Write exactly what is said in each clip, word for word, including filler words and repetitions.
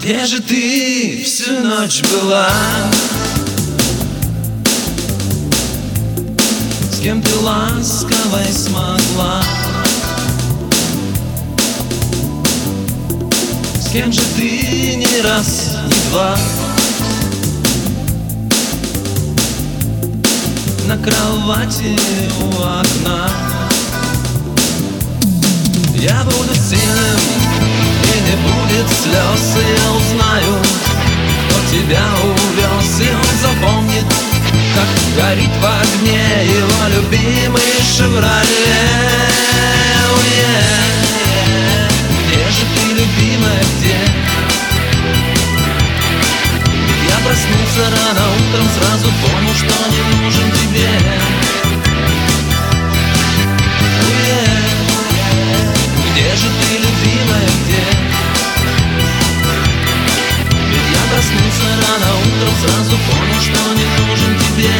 Где же ты всю ночь была? С кем ты ласковой смогла? С кем же ты не раз, не два на кровати у окна? Я буду сильным, и не будет слез, и я узнаю, кто тебя увез, и он запомнит, как горит в огне его любимый «Шевроле». Где же ты, любимая, где? Я проснулся рано утром, сразу понял, что не нужен тебе. Где же ты, любимая, где? Ведь я проснулся рано утром, сразу понял, что не нужен тебе.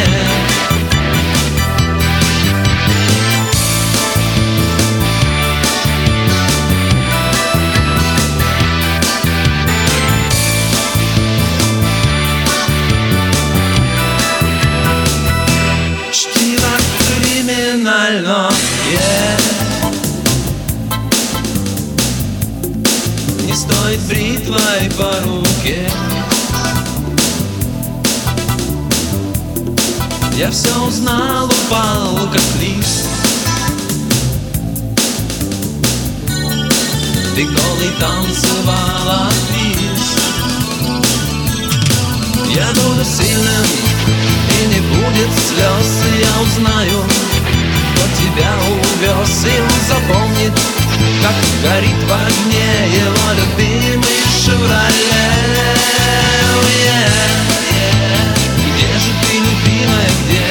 Чтиво криминальное, не стоит бритвой по руке. Я все узнал, упал как лист. Ты голый танцевала твист. Я буду сильным, и не будет слез, и я узнаю, кто тебя увез, и он запомнит, как горит в огне его любимый «Шевроле». Где же ты, любимая, где?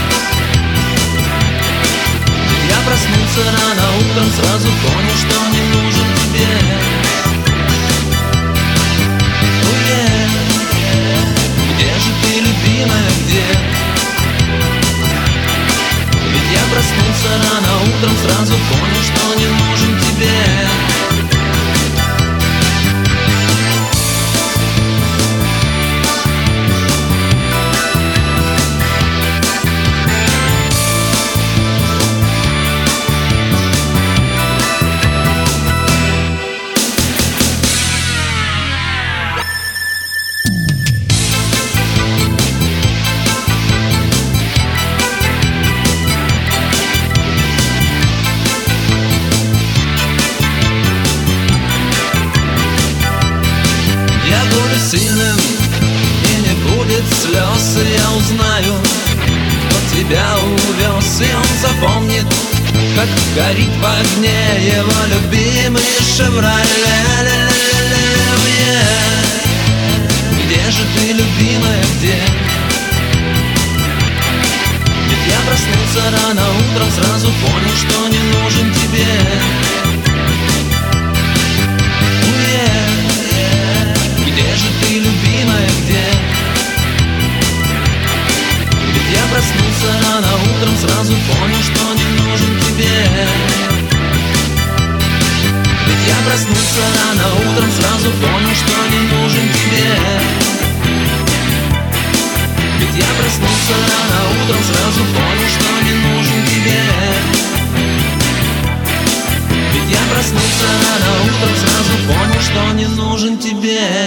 Я проснулся рано утром, сразу понял, что не нужен тебе. Где же ты, любимая, где? Ведь я проснулся рано утром, сразу понял, что не нужен тебе. Сильным, и не будет слез, и я узнаю, кто тебя увез, и он запомнит, как горит в огне его любимый «Шевроле». Где же ты, любимая, где? Ведь я проснулся рано утром, сразу понял, что не нужен тебе. Где же ты, любимая, где? Ведь я проснулся рано утром, сразу понял, что не нужен тебе. Ведь я проснулся рано утром, сразу понял, что не нужен тебе. Ведь я проснулся рано утром, сразу понял, что не нужен тебе. Ведь я проснулся рано утром, сразу понял, что не нужен тебе.